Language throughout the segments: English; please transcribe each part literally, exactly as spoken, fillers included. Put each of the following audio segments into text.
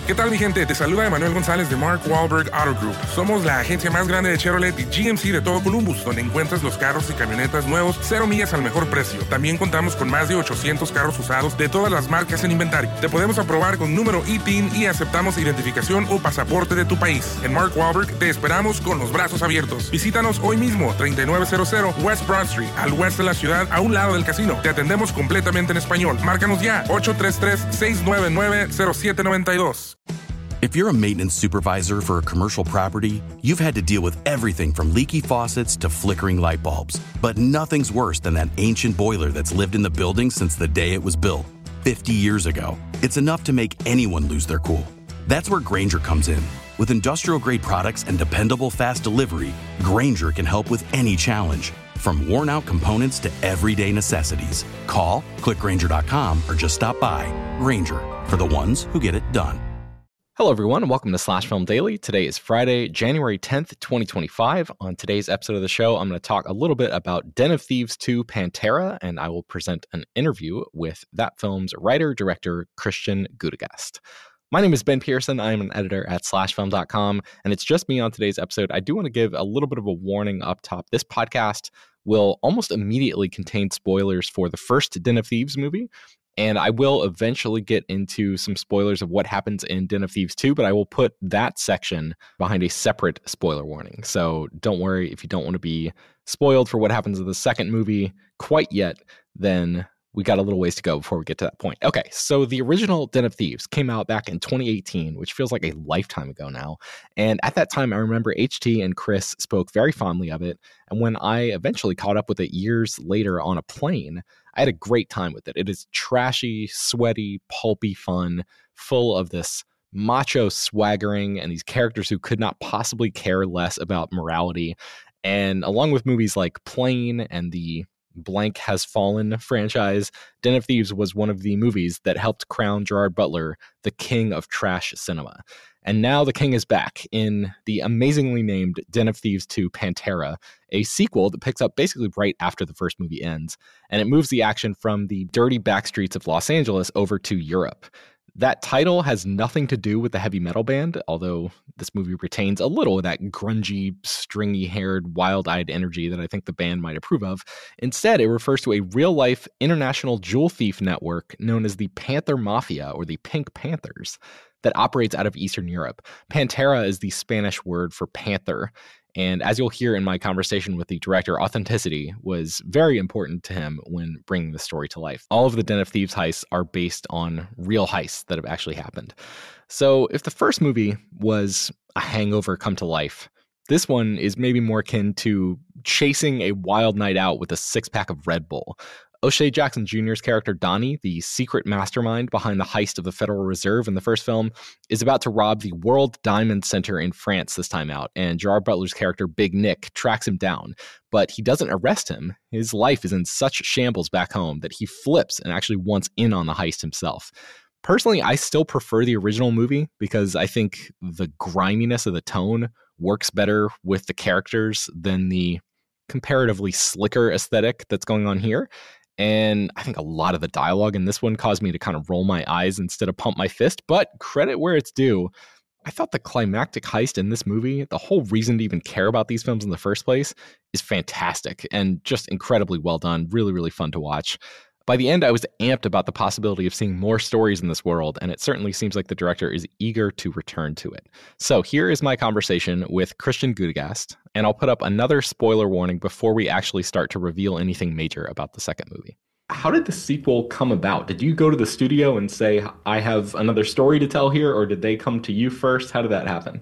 ¿Qué tal, mi gente? Te saluda Emanuel González de Mark Wahlberg Auto Group. Somos la agencia más grande de Chevrolet y G M C de todo Columbus, donde encuentras los carros y camionetas nuevos, cero millas al mejor precio. También contamos con más de ochocientos carros usados de todas las marcas en inventario. Te podemos aprobar con número I T I N y aceptamos identificación o pasaporte de tu país. En Mark Wahlberg te esperamos con los brazos abiertos. Visítanos hoy mismo, treinta y nueve cero cero West Broad Street, al oeste de la ciudad, a un lado del casino. Te atendemos completamente en español. Márcanos ya, ocho tres tres, seis nueve nueve, cero siete nueve dos. If you're a maintenance supervisor for a commercial property, you've had to deal with everything from leaky faucets to flickering light bulbs. But nothing's worse than that ancient boiler that's lived in the building since the day it was built, fifty years ago. It's enough to make anyone lose their cool. That's where Grainger comes in. With industrial-grade products and dependable fast delivery, Grainger can help with any challenge, from worn-out components to everyday necessities. Call, click Grainger dot com, or just stop by. Grainger, for the ones who get it done. Hello, everyone, and welcome to Slash Film Daily. Today is Friday, January tenth, twenty twenty-five. On today's episode of the show, I'm going to talk a little bit about Den of Thieves two Pantera, and I will present an interview with that film's writer-director, Christian Gudegast. My name is Ben Pearson. I am an editor at slash film dot com, and it's just me on today's episode. I do want to give a little bit of a warning up top. This podcast will almost immediately contain spoilers for the first Den of Thieves movie. And I will eventually get into some spoilers of what happens in Den of Thieves two, but I will put that section behind a separate spoiler warning. So don't worry if you don't want to be spoiled for what happens in the second movie quite yet, then we got a little ways to go before we get to that point. Okay, so the original Den of Thieves came out back in twenty eighteen, which feels like a lifetime ago now. And at that time, I remember H T and Chris spoke very fondly of it. And when I eventually caught up with it years later on a plane, I had a great time with it. It is trashy, sweaty, pulpy fun, full of this macho swaggering and these characters who could not possibly care less about morality. And along with movies like Plane and the Blank Has Fallen franchise, Den of Thieves was one of the movies that helped crown Gerard Butler the king of trash cinema. And now the king is back in the amazingly named Den of Thieves two Pantera, a sequel that picks up basically right after the first movie ends, and it moves the action from the dirty backstreets of Los Angeles over to Europe. That title has nothing to do with the heavy metal band, although this movie retains a little of that grungy, stringy-haired, wild-eyed energy that I think the band might approve of. Instead, it refers to a real-life international jewel thief network known as the Panther Mafia, or the Pink Panthers, that operates out of Eastern Europe. Pantera is the Spanish word for panther, and as you'll hear in my conversation with the director, authenticity was very important to him when bringing the story to life. All of the Den of Thieves heists are based on real heists that have actually happened. So if the first movie was a hangover come to life, this one is maybe more akin to chasing a wild night out with a six-pack of Red Bull. O'Shea Jackson Junior's character Donnie, the secret mastermind behind the heist of the Federal Reserve in the first film, is about to rob the World Diamond Center in France this time out, and Gerard Butler's character Big Nick tracks him down. But he doesn't arrest him. His life is in such shambles back home that he flips and actually wants in on the heist himself. Personally, I still prefer the original movie because I think the griminess of the tone works better with the characters than the comparatively slicker aesthetic that's going on here. And I think a lot of the dialogue in this one caused me to kind of roll my eyes instead of pump my fist. But credit where it's due, I thought the climactic heist in this movie, the whole reason to even care about these films in the first place, is fantastic and just incredibly well done. Really, really fun to watch. By the end, I was amped about the possibility of seeing more stories in this world, and it certainly seems like the director is eager to return to it. So here is my conversation with Christian Gudegast, and I'll put up another spoiler warning before we actually start to reveal anything major about the second movie. How did the sequel come about? Did you go to the studio and say, I have another story to tell here, or did they come to you first? How did that happen?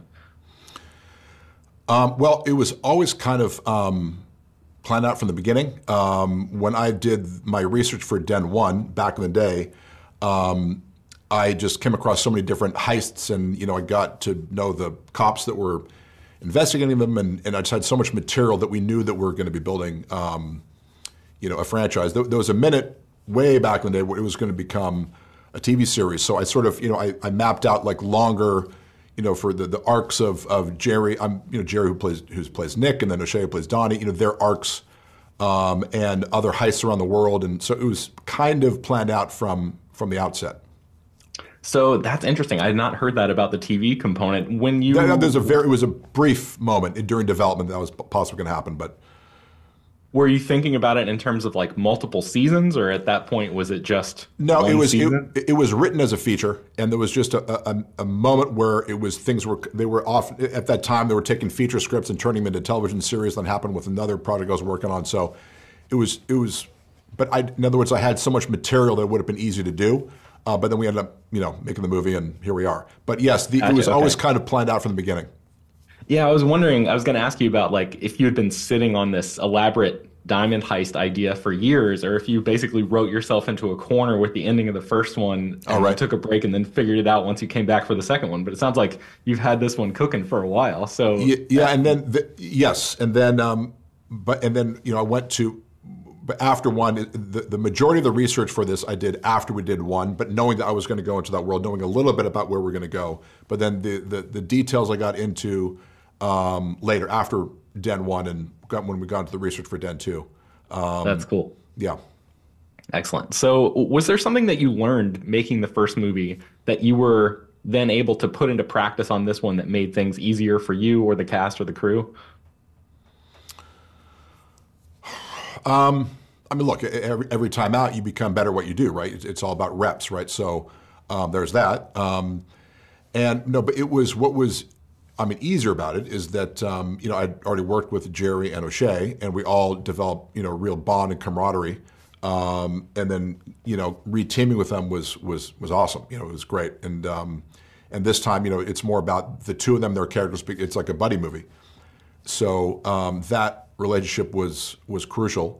Um, well, it was always kind of um, planned out from the beginning. Um, when I did my research for Den one back in the day, um, I just came across so many different heists, and you know, I got to know the cops that were investigating them, and, and I just had so much material that we knew that we were going to be building, um, you know, a franchise. There, there was a minute way back in the day where it was going to become a T V series. So I sort of, you know, I, I mapped out like longer, you know, for the, the arcs of, of Jerry, I'm, you know, Jerry who plays who plays Nick, and then O'Shea who plays Donnie, you know, their arcs um, and other heists around the world. And so it was kind of planned out from from the outset. So that's interesting. I had not heard that about the T V component. When you There- There's a very, it was a brief moment during development that was possibly going to happen, but were you thinking about it in terms of like multiple seasons, or at that point was it just no, one it was it, season? it was written as a feature, and there was just a, a, a moment where it was things were they were off at that time. They were taking feature scripts and turning them into television series. That happened with another project I was working on. So it was it was, but I, in other words, I had so much material that it would have been easy to do. Uh, but then we ended up, you know, making the movie, and here we are. But yes, the, Gotcha, it was okay. always kind of planned out from the beginning. Yeah, I was wondering, I was going to ask you about like if you had been sitting on this elaborate diamond heist idea for years, or if you basically wrote yourself into a corner with the ending of the first one and All right. took a break and then figured it out once you came back for the second one. But it sounds like you've had this one cooking for a while. So Yeah, yeah, and then the, yes, and then um, but and then you know I went to, but after one, the the majority of the research for this I did after we did one, but knowing that I was going to go into that world, knowing a little bit about where we're going to go, but then the the, the details I got into um, later after Den one and got, when we got into the research for Den two. Um, that's cool. Yeah. Excellent. So was there something that you learned making the first movie that you were then able to put into practice on this one that made things easier for you or the cast or the crew? Um, I mean, look, every, every time out, you become better at what you do, right? It's, it's all about reps, right? So um, there's that. Um, and no, but it was what was, I mean, easier about it is that, um, you know, I'd already worked with Jerry and O'Shea, and we all developed, you know, real bond and camaraderie. Um, and then, you know, re-teaming with them was was was awesome. You know, it was great. And um, and this time, you know, it's more about the two of them, their characters. It's like a buddy movie. So um, that relationship was was crucial.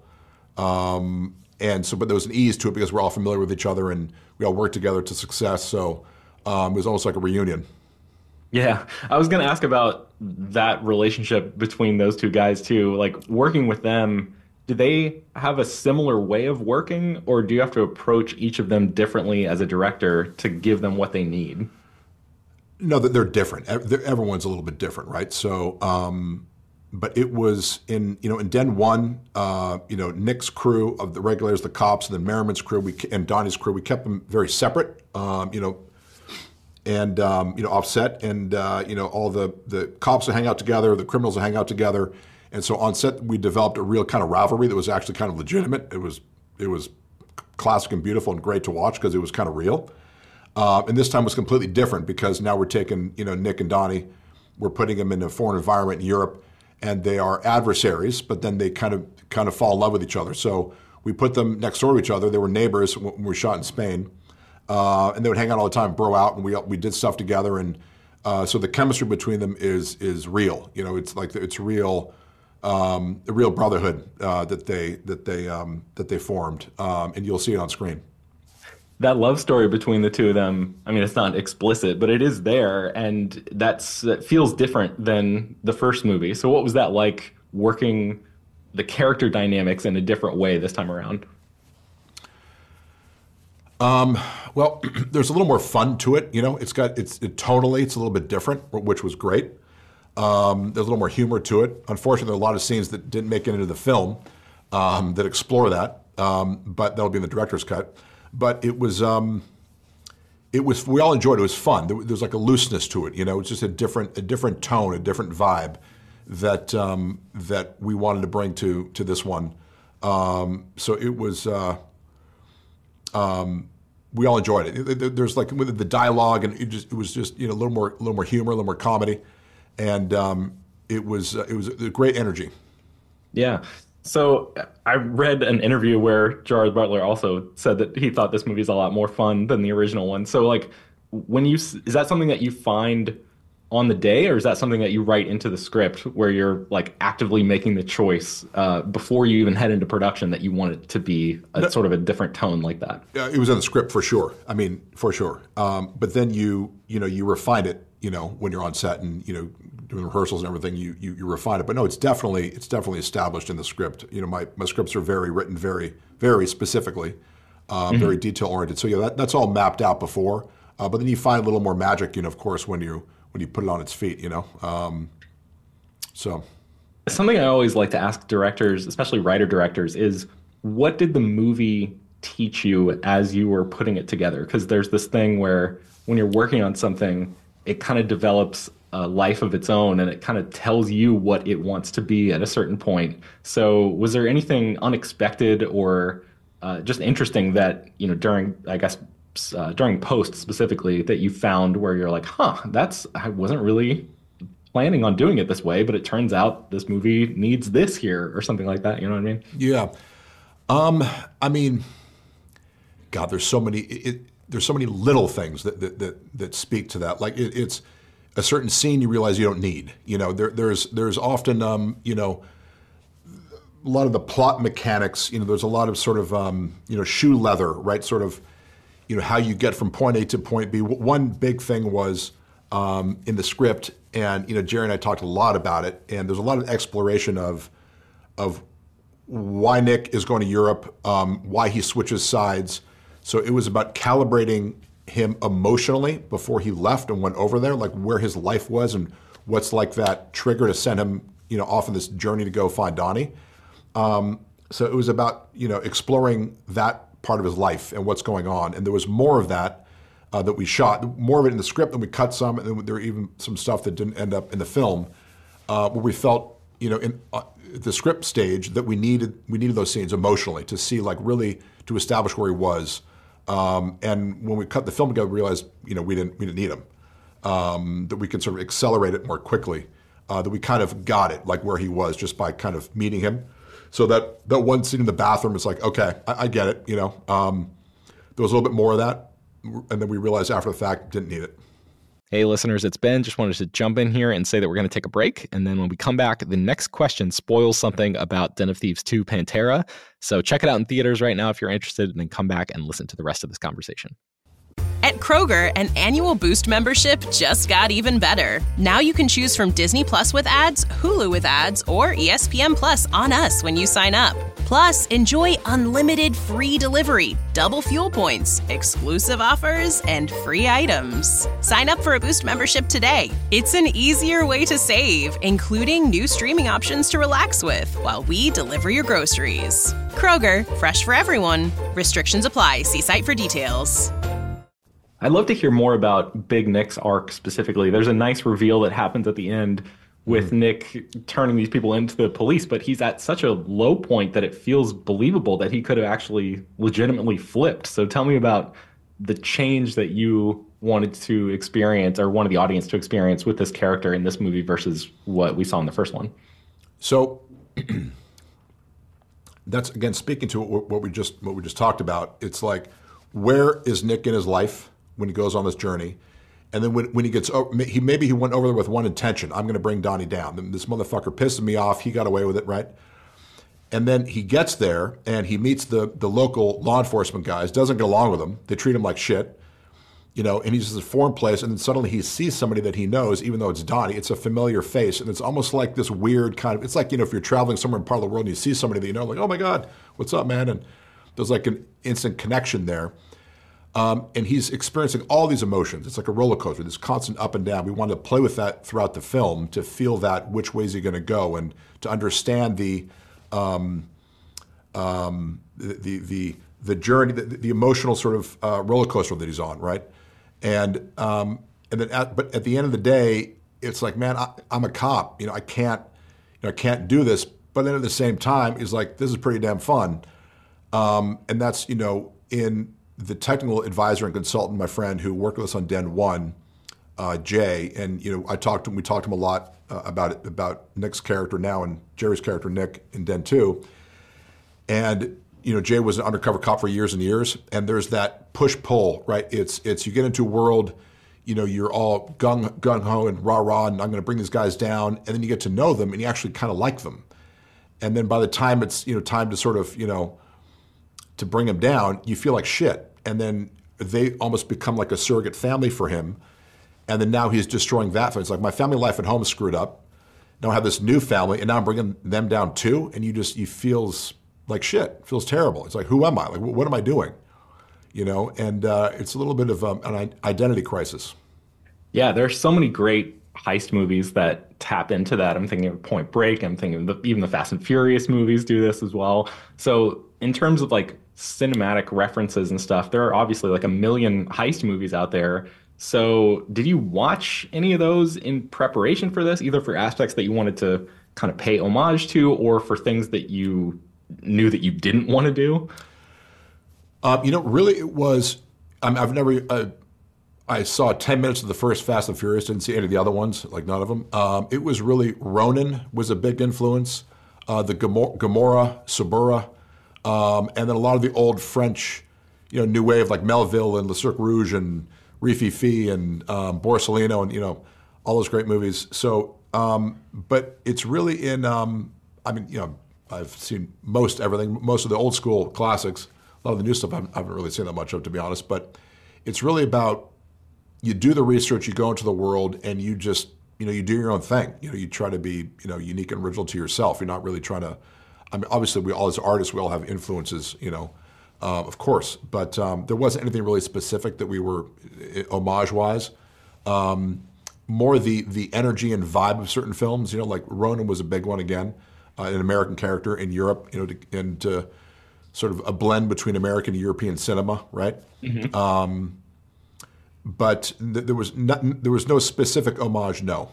Um, and so, but there was an ease to it because we're all familiar with each other and we all worked together to success. So um, it was almost like a reunion. Yeah, I was going to ask about that relationship between those two guys too. Like working with them, do they have a similar way of working, or do you have to approach each of them differently as a director to give them what they need? No, that they're different. Ev- they're- Everyone's a little bit different, right? So, um, but it was in you know in Den one, uh, you know Nick's crew of the regulars, the cops, and then Merriman's crew, we ke- and Donnie's crew, we kept them very separate. Um, you know. And um, you know, offset, and uh, you know, all the the cops will hang out together, the criminals will hang out together, and so on set we developed a real kind of rivalry that was actually kind of legitimate. It was it was classic and beautiful and great to watch because it was kind of real. Uh, and this time was completely different because now we're taking you know Nick and Donnie, we're putting them in a foreign environment in Europe, and they are adversaries, but then they kind of kind of fall in love with each other. So we put them next door to each other. They were neighbors when we were shot in Spain. Uh, and they would hang out all the time, bro out, and we we did stuff together, and uh, so the chemistry between them is is real. You know, it's like it's real, um, a real brotherhood uh, that they that they um, that they formed, um, and you'll see it on screen. That love story between the two of them, I mean, it's not explicit, but it is there, and that's that feels different than the first movie. So what was that like working the character dynamics in a different way this time around? Um, well, there's a little more fun to it. You know, it's got it's it, tonally it's a little bit different, which was great. Um, there's a little more humor to it. Unfortunately, there are a lot of scenes that didn't make it into the film um, that explore that, um, but that'll be in the director's cut. But it was um, it was we all enjoyed it. It was fun. There, there was like a looseness to it. You know, it's just a different a different tone, a different vibe that um, that we wanted to bring to to this one. Um, so it was. Uh, Um, we all enjoyed it. There's like with the dialogue, and it just it was just you know a little more a little more humor, a little more comedy, and um, it was uh, it was a great energy. Yeah. So I read an interview where Gerard Butler also said that he thought this movie is a lot more fun than the original one. So like, when you is that something that you find on the day, or is that something that you write into the script where you're like actively making the choice uh, before you even head into production that you want it to be a no, sort of a different tone like that? Uh, it was in the script for sure. I mean, for sure. Um, but then you you know you refine it. You know when you're on set and you know doing rehearsals and everything, you you, you refine it. But no, it's definitely it's definitely established in the script. You know my, my scripts are very written very very specifically, uh, mm-hmm. very detail oriented. So yeah, that, that's all mapped out before. Uh, but then you find a little more magic. You know, of course, when you when you put it on its feet, you know. Um, so, something I always like to ask directors, especially writer directors, is what did the movie teach you as you were putting it together? Because there's this thing where when you're working on something, it kind of develops a life of its own, and it kind of tells you what it wants to be at a certain point. So was there anything unexpected or uh, just interesting that, you know, during, I guess, uh, during post specifically, that you found where you're like, huh, that's, I wasn't really planning on doing it this way, but it turns out this movie needs this here or something like that. You know what I mean? Yeah. Um, I mean, God, there's so many, it, there's so many little things that, that, that, that speak to that. Like it, it's a certain scene you realize you don't need, you know, there, there's, there's often, um, you know, a lot of the plot mechanics, you know, there's a lot of sort of, um, you know, shoe leather, right? Sort of, you know, how you get from point A to point B. One big thing was um, in the script, and, you know, Jerry and I talked a lot about it, and there's a lot of exploration of, of why Nick is going to Europe, um, why he switches sides. So it was about calibrating him emotionally before he left and went over there, like where his life was and what's like that trigger to send him, you know, off on this journey to go find Donnie. Um, so it was about, you know, exploring that part of his life and what's going on. And there was more of that uh, that we shot, more of it in the script, and we cut some, and then there were even some stuff that didn't end up in the film, uh, where we felt, you know, in uh, the script stage that we needed we needed those scenes emotionally to see, like, really to establish where he was. Um, and when we cut the film together, we realized, you know, we didn't we didn't need him. Um, that we could sort of accelerate it more quickly. Uh, that we kind of got it, like where he was, just by kind of meeting him. So that that one scene in the bathroom is like, okay, I, I get it. You know, um, there was a little bit more of that, and then we realized after the fact didn't need it. Hey, listeners, it's Ben. Just wanted to jump in here and say that we're going to take a break. And then when we come back, the next question spoils something about Den of Thieves two Pantera. So check it out in theaters right now if you're interested, and then come back and listen to the rest of this conversation. At Kroger, an annual Boost membership just got even better. Now you can choose from Disney Plus with ads, Hulu with ads, or E S P N Plus on us when you sign up. Plus, enjoy unlimited free delivery, double fuel points, exclusive offers, and free items. Sign up for a Boost membership today. It's an easier way to save, including new streaming options to relax with while we deliver your groceries. Kroger, fresh for everyone. Restrictions apply. See site for details. I'd love to hear more about Big Nick's arc specifically. There's a nice reveal that happens at the end with mm-hmm. Nick turning these people into the police, but he's at such a low point that it feels believable that he could have actually legitimately flipped. So tell me about the change that you wanted to experience, or wanted the audience to experience, with this character in this movie versus what we saw in the first one. So that's, again, speaking to what we just what we just talked about. It's like, where is Nick in his life when he goes on this journey? And then when, when he gets over, he maybe he went over there with one intention: I'm going to bring Donnie down. This motherfucker pisses me off. He got away with it, right? And then he gets there and he meets the the local law enforcement guys. Doesn't get along with them. They treat him like shit, you know. And he's in a foreign place, and then suddenly he sees somebody that he knows, even though it's Donnie. It's a familiar face, and it's almost like this weird kind of. It's like, you know, if you're traveling somewhere in part of the world and you see somebody that you know, like, oh my God, what's up, man? And there's like an instant connection there. Um, and he's experiencing all these emotions. It's like a roller coaster, this constant up and down. We wanted to play with that throughout the film, to feel that, which way is he going to go, and to understand the um, um, the, the the journey, the, the emotional sort of uh, roller coaster that he's on, right? And um, and then, at, but at the end of the day, it's like, man, I, I'm a cop. You know, I can't, you know, I can't do this. But then at the same time, he's like, this is pretty damn fun. Um, and that's, you know, in the technical advisor and consultant, my friend who worked with us on Den one, uh, Jay, and, you know, I talked to him, we talked to him a lot uh, about it, about Nick's character now and Jerry's character, Nick, in Den two. And, you know, Jay was an undercover cop for years and years, and there's that push-pull, right? It's, it's you get into a world, you know, you're all gung, gung-ho and rah-rah, and I'm going to bring these guys down, and then you get to know them, and you actually kind of like them. And then by the time it's, you know, time to sort of, you know, to bring him down, you feel like shit. And then they almost become like a surrogate family for him. And then now he's destroying that. It's like, my family life at home is screwed up. Now I have this new family, and now I'm bringing them down too. And you just, you feels like shit. It feels terrible. It's like, who am I? Like, what am I doing? You know, and uh, it's a little bit of um, an identity crisis. Yeah, there's so many great heist movies that tap into that. I'm thinking of Point Break. I'm thinking of the, even the Fast and Furious movies do this as well. So in terms of like cinematic references and stuff, there are obviously like a million heist movies out there. So did you watch any of those in preparation for this, either for aspects that you wanted to kind of pay homage to or for things that you knew that you didn't want to do? Um, you know, really, it was. I mean, I've never. Uh, I saw ten minutes of the first Fast and Furious. Didn't see any of the other ones, like none of them. Um, it was really Ronin was a big influence. Uh, the Gamora, Gamora Sabura, um, and then a lot of the old French, you know, new wave like Melville and Le Cirque Rouge and Rififi and um, Borsalino and you know all those great movies. So, um, but it's really in. Um, I mean, you know, I've seen most everything, most of the old school classics. A lot of the new stuff I haven't really seen that much of, to be honest. But it's really about you do the research, you go into the world, and you just you know you do your own thing. You know, you try to be you know unique and original to yourself. You're not really trying to. I mean, obviously, we all as artists, we all have influences. You know, uh, of course, but um, there wasn't anything really specific that we were homage-wise. Um, more the the energy and vibe of certain films. You know, like Ronin was a big one again, uh, an American character in Europe. You know, to, and to, sort of a blend between American and European cinema, right? Mm-hmm. Um, but th- there was not, there was no specific homage. No.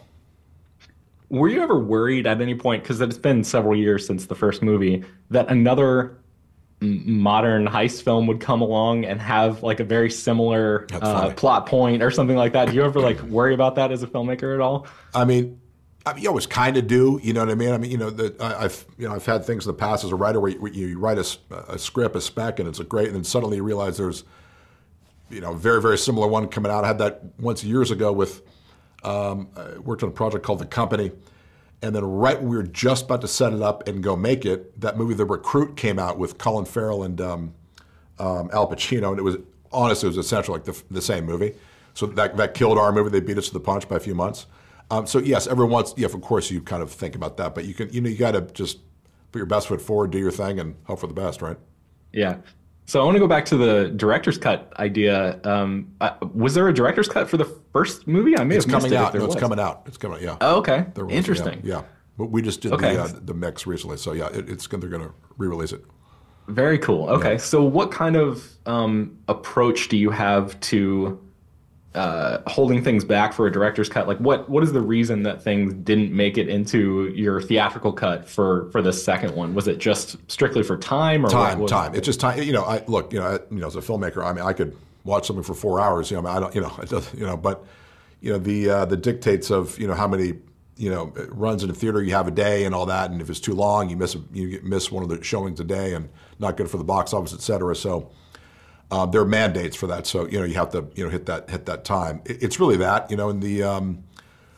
Were you ever worried at any point, because it's been several years since the first movie, that another m- modern heist film would come along and have like a very similar uh, plot point or something like that? Do you ever like worry about that as a filmmaker at all? I mean. I mean, you always kind of do, you know what I mean? I mean, you know, the, I, I've you know I've had things in the past as a writer where you, you write a, a script, a spec, and it's a great, and then suddenly you realize there's, you know, a very very similar one coming out. I had that once years ago with, um, I worked on a project called The Company, and then right when we were just about to set it up and go make it, that movie The Recruit came out with Colin Farrell and um, um, Al Pacino, and it was honestly it was essentially like the, the same movie. So that that killed our movie. They beat us to the punch by a few months. Um, so yes, every once, yeah, of course you kind of think about that, but you can, you know, you got to just put your best foot forward, do your thing, and hope for the best, right? Yeah. So I want to go back to the director's cut idea. Um, uh, was there a director's cut for the first movie? I may it's have missed coming it out. If there no, was. It's coming out. It's coming out. Yeah. Oh, okay. Was, Interesting. Yeah, yeah. But we just did okay. the uh, the mix recently, so yeah, it, it's they're going to re-release it. Very cool. Okay. Yeah. So what kind of um, approach do you have to Uh, holding things back for a director's cut? Like what what is the reason that things didn't make it into your theatrical cut for for the second one? Was it just strictly for time or time what, time it's just time. You know, I look, you know, I, you know, as a filmmaker, I mean, I could watch something for four hours, you know, I, mean, I don't, you know, it does, you know, but you know, the uh, the dictates of, you know, how many, you know, runs in a theater you have a day and all that, and if it's too long, you miss you miss one of the showings a day and not good for the box office, et cetera. So Um, there are mandates for that, so you know you have to you know hit that hit that time. It, it's really that you know in the um,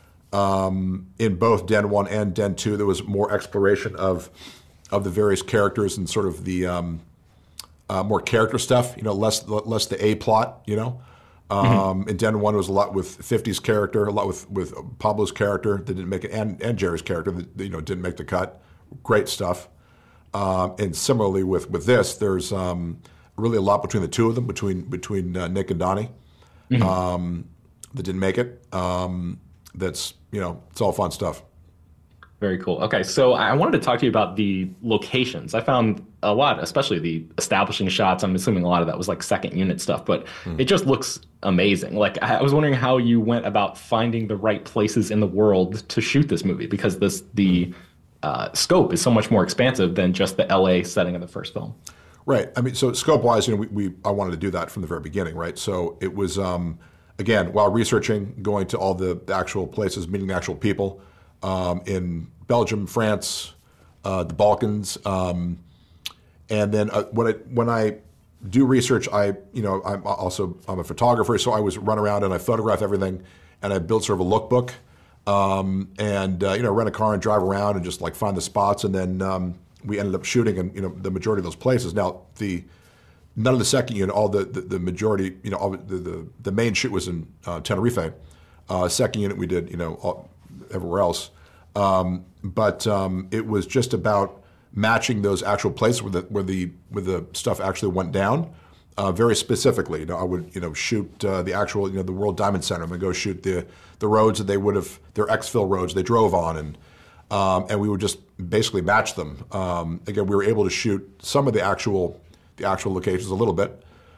um, in both Den one and Den two there was more exploration of of the various characters and sort of the um, uh, more character stuff. You know, less less the A plot. You know, um, mm-hmm. in Den one was a lot with fifties character, a lot with with Pablo's character that didn't make it, and and Jerry's character that you know didn't make the cut. Great stuff. Um, and similarly with with this, there's um, really a lot between the two of them, between between uh, Nick and Donnie, mm-hmm. um, that didn't make it. Um, that's, you know, it's all fun stuff. Very cool. Okay, so I wanted to talk to you about the locations. I found a lot, especially the establishing shots. I'm assuming a lot of that was like second unit stuff, but mm. it just looks amazing. Like I was wondering how you went about finding the right places in the world to shoot this movie, because this the uh, scope is so much more expansive than just the L A setting of the first film. Right. I mean, so scope-wise, you know, we, we I wanted to do that from the very beginning, right? So it was, um, again, while researching, going to all the, the actual places, meeting the actual people um, in Belgium, France, uh, the Balkans, um, and then uh, when I when I do research, I you know I'm also I'm a photographer, so I was run around and I photograph everything, and I built sort of a lookbook, um, and uh, you know rent a car and drive around and just like find the spots, and then. Um, We ended up shooting in you know the majority of those places. Now the none of the second unit, all the the, the majority, you know, all the, the the main shoot was in uh, Tenerife. Uh, second unit we did you know all, everywhere else, um, but um, it was just about matching those actual places where the where the where the stuff actually went down, uh, very specifically. You know, I would you know shoot uh, the actual you know the World Diamond Center. I'm gonna go shoot the the roads that they would have their exfil roads they drove on and. Um, and we would just basically match them. Um, again, we were able to shoot some of the actual, the actual locations a little bit,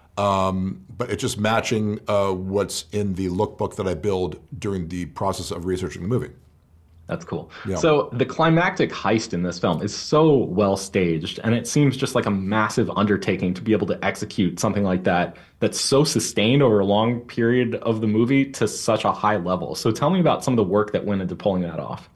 Um, but it's just matching uh, what's in the lookbook that I build during the process of researching the movie. That's cool. Yeah. So the climactic heist in this film is so well staged, and it seems just like a massive undertaking to be able to execute something like that that's so sustained over a long period of the movie to such a high level. So tell me about some of the work that went into pulling that off.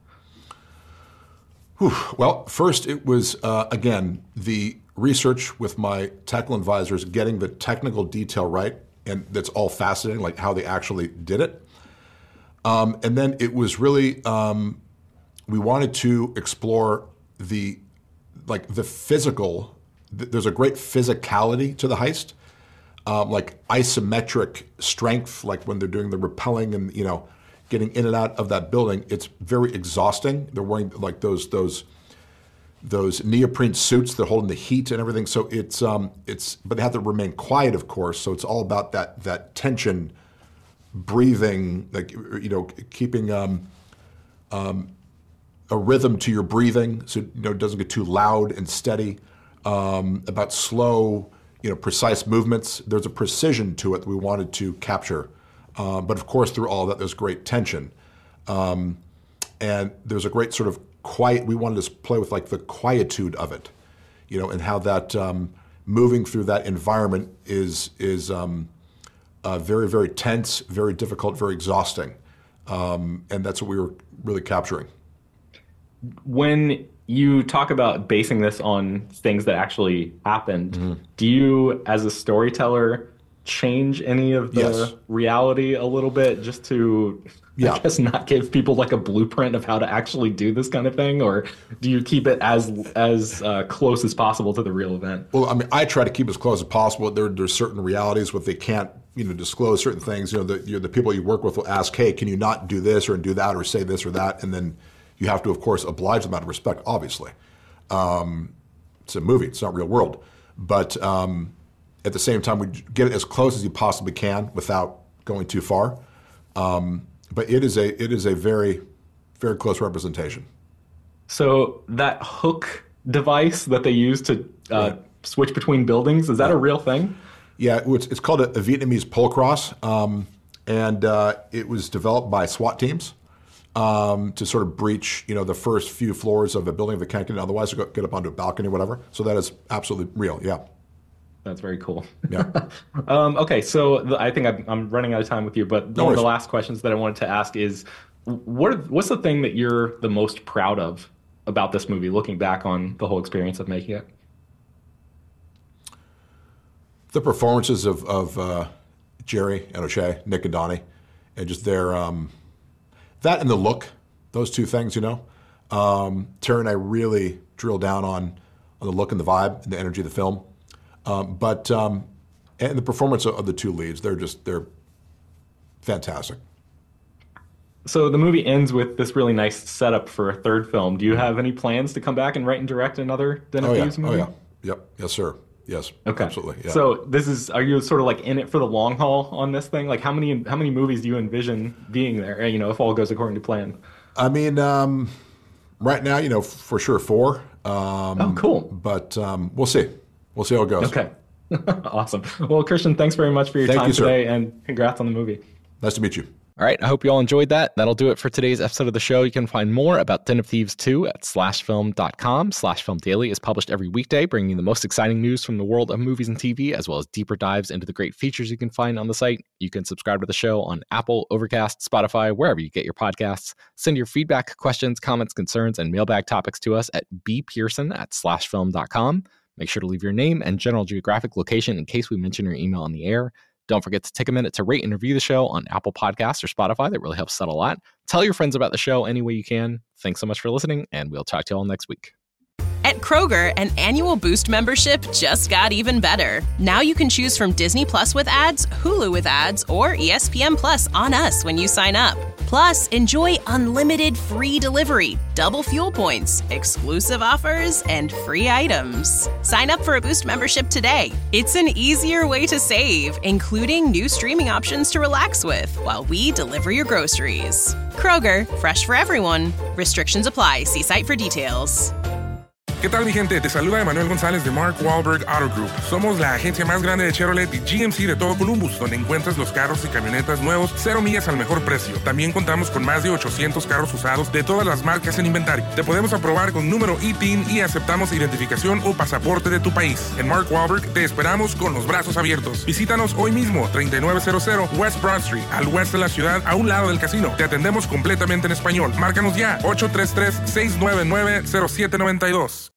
Whew. Well, first it was, uh, again, the research with my technical advisors, getting the technical detail right, and that's all fascinating, like how they actually did it. Um, and then it was really, um, we wanted to explore the, like the physical, th- there's a great physicality to the heist, um, like isometric strength, like when they're doing the rappelling and, you know, getting in and out of that building. It's very exhausting. They're wearing like those, those, those neoprene suits that hold in the heat and everything. So it's, um, it's, but they have to remain quiet, of course. So it's all about that, that tension, breathing, like, you know, keeping um, um, a rhythm to your breathing so you know it doesn't get too loud and steady, um, about slow, you know, precise movements. There's a precision to it that we wanted to capture. Uh, but of course, through all that, there's great tension. Um, and there's a great sort of quiet, we wanted to play with like the quietude of it, you know, and how that um, moving through that environment is, is, um, Uh, very, very tense, very difficult, very exhausting. Um, and that's what we were really capturing. When you talk about basing this on things that actually happened, mm-hmm. do you, as a storyteller, change any of the yes. reality a little bit just to, yeah. I guess, not give people like a blueprint of how to actually do this kind of thing? Or do you keep it as as uh, close as possible to the real event? Well, I mean, I try to keep as close as possible. There, there's certain realities where they can't, you know, disclose certain things. You know, the, you know, the people you work with will ask, hey, can you not do this or do that or say this or that? And then you have to, of course, oblige them out of respect, obviously. Um, it's a movie. It's not real world. But um, at the same time, we get it as close as you possibly can without going too far. Um, but it is a it is a very, very close representation. So that hook device that they use to uh, right. switch between buildings, is that yeah. a real thing? Yeah, it's, it's called a, a Vietnamese pole cross, um, and uh, it was developed by SWAT teams um, to sort of breach, you know, the first few floors of a building if they can't get in otherwise, or get up onto a balcony or whatever. So that is absolutely real, yeah. That's very cool. Yeah. um, okay, so the, I think I'm, I'm running out of time with you, but no one worries. of the last questions that I wanted to ask is, what are, what's the thing that you're the most proud of about this movie, looking back on the whole experience of making it? The performances of, of uh, Jerry and O'Shea, Nick and Donnie, and just their, um, that and the look, those two things, you know. Um, Terry and I really drill down on, on the look and the vibe and the energy of the film. Um, but, um, and the performance of, of the two leads, they're just, they're fantastic. So the movie ends with this really nice setup for a third film. Do you have any plans to come back and write and direct another Den of oh, Thieves yeah. movie? Oh, yeah. Yep. Yes, sir. Yes. Okay. Absolutely. Yeah. So this is, are you sort of like in it for the long haul on this thing? Like how many, how many movies do you envision being there, you know, if all goes according to plan? I mean, um, right now, you know, for sure four. Um, oh, cool. But um, we'll see. We'll see how it goes. Okay. Awesome. Well, Christian, thanks very much for your Thank time you, today, sir. and congrats on the movie. Nice to meet you. All right, I hope you all enjoyed that. That'll do it for today's episode of the show. You can find more about Den of Thieves two at slash film dot com. Slash Film Daily is published every weekday, bringing you the most exciting news from the world of movies and T V, as well as deeper dives into the great features you can find on the site. You can subscribe to the show on Apple, Overcast, Spotify, wherever you get your podcasts. Send your feedback, questions, comments, concerns, and mailbag topics to us at b pearson at slash film dot com. Make sure to leave your name and general geographic location in case we mention your email on the air. Don't forget to take a minute to rate and review the show on Apple Podcasts or Spotify. That really helps out a lot. Tell your friends about the show any way you can. Thanks so much for listening, and we'll talk to you all next week. At Kroger, an annual Boost membership just got even better. Now you can choose from Disney Plus with ads, Hulu with ads, or E S P N Plus on us when you sign up. Plus, enjoy unlimited free delivery, double fuel points, exclusive offers, and free items. Sign up for a Boost membership today. It's an easier way to save, including new streaming options to relax with while we deliver your groceries. Kroger, fresh for everyone. Restrictions apply. See site for details. ¿Qué tal, mi gente? Te saluda Emanuel González de Mark Wahlberg Auto Group. Somos la agencia más grande de Chevrolet y G M C de todo Columbus, donde encuentras los carros y camionetas nuevos, cero millas al mejor precio. También contamos con más de ochocientos carros usados de todas las marcas en inventario. Te podemos aprobar con número I T I N y aceptamos identificación o pasaporte de tu país. En Mark Wahlberg te esperamos con los brazos abiertos. Visítanos hoy mismo, treinta y nueve cero cero West Broad Street, al oeste de la ciudad, a un lado del casino. Te atendemos completamente en español. Márcanos ya, ocho tres tres, seis nueve nueve, cero siete nueve dos.